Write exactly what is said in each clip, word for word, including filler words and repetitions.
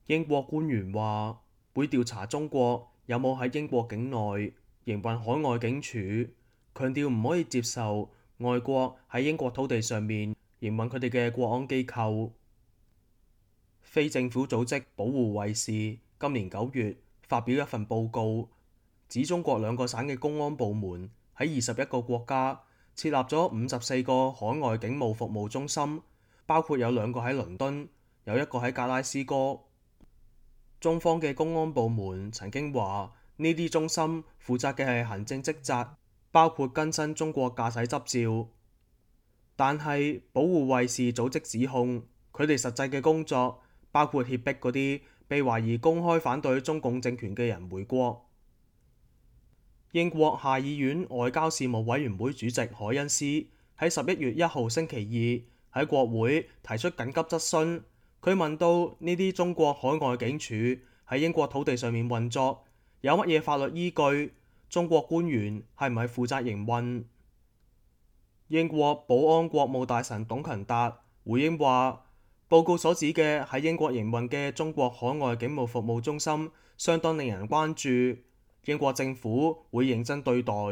英國官員話會調查中國有冇喺英國境內營運海外警署，強調唔可以接受外國喺英國土地上面營運佢哋嘅國安機構。非政府組織保護衛士今年九月發表一份報告，指中國兩個省嘅公安部門喺二十一個國家設立咗五十四個海外警務服務中心，包括有兩個喺倫敦，有一個喺格拉斯哥。中方嘅公安部門曾經話，呢啲中心負責嘅係行政職責，包括更新中國駕駛執照。但係保護衛士組織指控，佢哋實際嘅工作包括脅迫嗰啲被懷疑公開反對中共政權嘅人回國。英國下議院外交事務委員會主席凱恩斯喺十一月一號星期二喺國會提出緊急質詢。佢問到呢啲中國海外警署喺英國土地上面運作，有乜嘢法律依據？中國官員係唔係負責營運？英國保安國務大臣董勤達回應話，報告所指嘅喺英國營運嘅中國海外警務服務中心相當令人關注，英國政府會認真對待。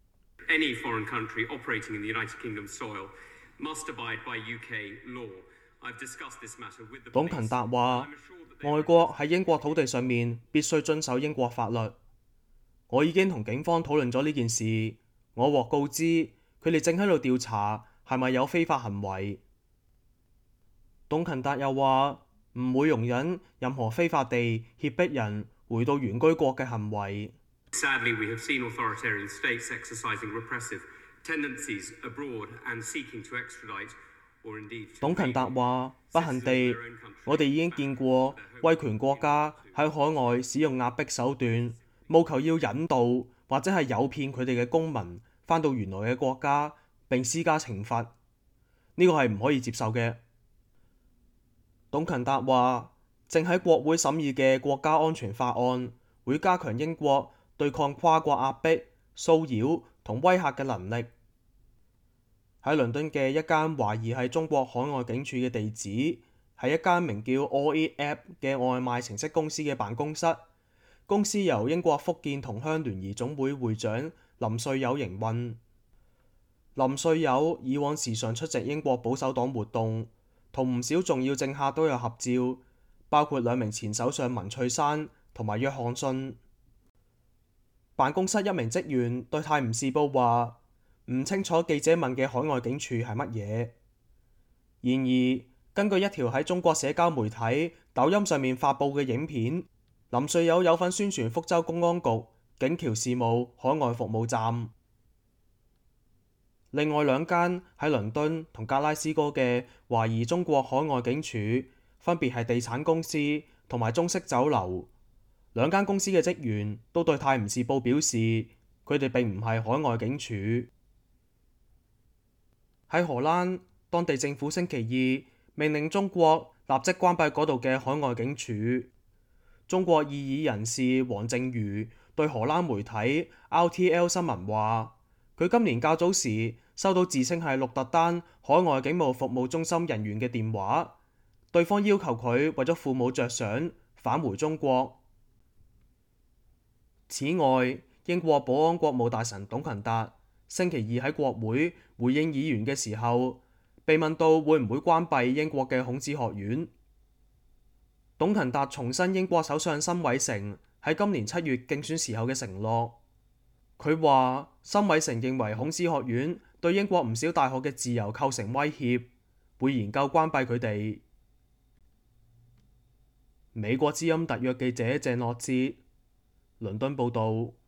Any foreign country operating in the United Kingdom soil must abide by U K law. 董勤達話，外國喺英國土地上面必須遵守英國法律。我已經同警方討論咗呢件事，我獲告知佢哋正喺度調查係咪有非法行為。董勤達又話，唔會容忍任何非法地脅迫人回到原居國嘅行為。 Sadly, we have seen authoritarian states exercising repressive tendencies abroad and seeking to extradite. 董勤達話，不幸地，我哋已經見過威權國家喺海外使用壓迫手段，務求要引導或者係誘騙佢哋嘅公民返到原來嘅國家，並施加懲罰。呢個係唔可以接受嘅。董勤達話，正喺國會審議嘅國家安全法案會加強英國對抗跨國壓迫、騷擾同威嚇嘅能力。喺倫敦嘅一間懷疑係中國海外警署嘅地址，係一間名叫 All Eat App 嘅外賣程式公司嘅辦公室。公司由英國福建同鄉聯誼總會會長林瑞友營運。林瑞友以往時常出席英國保守黨活動，同唔少重要政客都有合照，包括兩名前首相文翠珊同埋約翰遜。辦公室一名職員對《泰晤士報》話，唔清楚記者問嘅海外警署係乜嘢。然而，根據一條喺中國社交媒體抖音上面發佈嘅影片，林瑞友有份宣傳福州公安局警僑事務海外服務站。另外兩間喺倫敦同格拉斯哥嘅懷疑中國海外警署，分別係地產公司同埋中式酒樓。兩間公司嘅職員都對《泰晤士報》表示，佢哋並唔係海外警署。喺荷蘭，當地政府星期二命令中國立即關閉嗰度嘅海外警署。中國異議人士黃正瑜對荷蘭媒體 R T L 新聞話，佢今年較早時收到自稱係鹿特丹海外警務服務中心人員嘅電話，對方要求佢為咗父母着想返回中國。此外，英國保安國務大臣董勤達星期二喺國會回應議員嘅時候，被問到會唔會關閉英國嘅孔子學院。董勤達重申英國首相辛偉誠喺今年七月競選時候嘅承諾。佢話辛偉誠認為孔子學院對英國唔少大學嘅自由構成威脅，會研究關閉佢哋。美國之音特約記者鄭樂哲，倫敦報導。